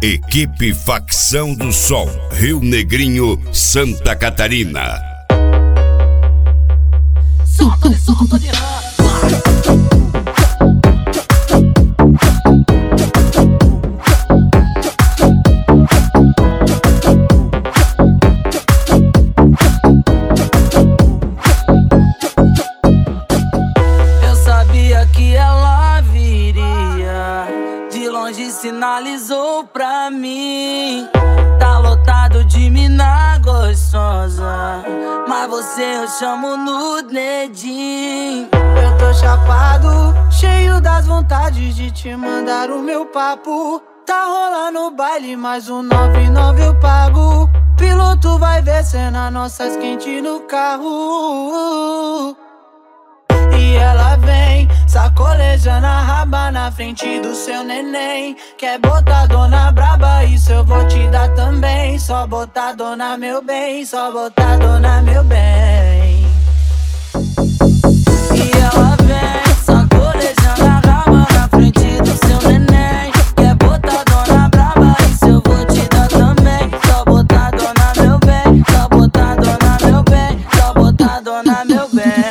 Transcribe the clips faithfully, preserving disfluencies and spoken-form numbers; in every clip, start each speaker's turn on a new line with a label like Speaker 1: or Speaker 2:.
Speaker 1: Equipe Facção do Sol, Rio Negrinho, Santa Catarina.
Speaker 2: Solta de solta de rã. Eu sabia que ela viria, de longe sinalizou pra mim. Tá lotado de mina gostosa, mas você eu chamo no dedinho.
Speaker 3: Eu tô chapado, cheio das vontades de te mandar o meu papo. Tá rolando o baile, mais um nove e nove eu pago. Piloto vai ver cena nossas quentes no carro. E ela vem, sacolejando a raba na frente do seu neném. Quer botar dona braba, isso eu vou te dar também. Só botar dona meu bem, só botar dona meu bem. E ela vem, sacolejando a raba na frente do seu neném. Quer botar dona braba, isso eu vou te dar também. Só botar dona meu bem, só botar dona meu bem, só botar dona meu bem.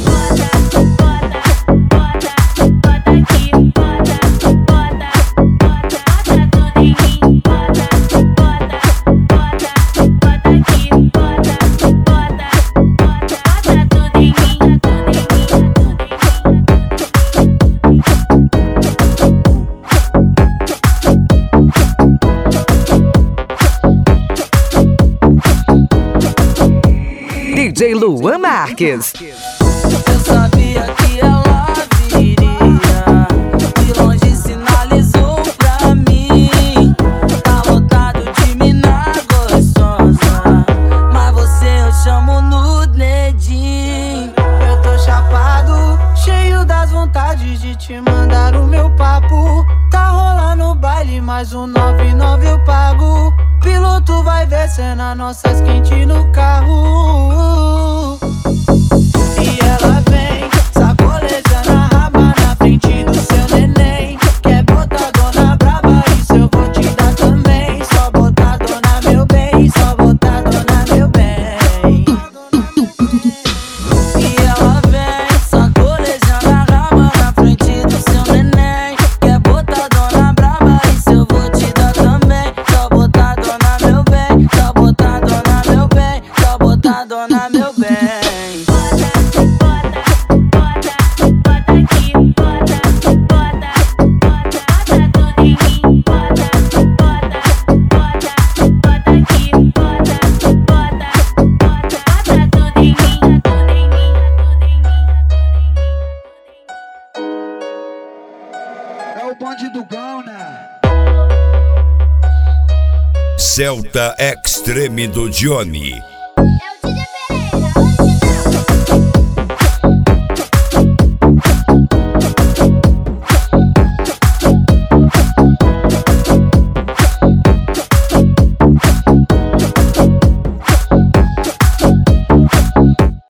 Speaker 4: D J Luan Marques.
Speaker 3: Eu sabia que ela viria, de longe sinalizou pra mim. Tá lotado de mina gostosa, mas você eu chamo no dedinho. Eu tô chapado, cheio das vontades de te mandar o meu papo. Tá rolando o baile, mais um nove e nove eu pago. Piloto vai ver cena nossas quentes no carro. E ela vem, sacolejando a raba na frente do seu neném. Quer botar dona braba, isso eu vou te dar também. Só botar dona meu bem, só botar dona meu bem. E ela vem, sacolejando a raba na frente do seu neném. Quer botar dona braba, isso eu vou te dar também. Só botar dona meu bem, só botar dona meu bem, só botar dona meu bem.
Speaker 5: É o bonde do Gão, né?
Speaker 1: Celta Extreme do Johnny.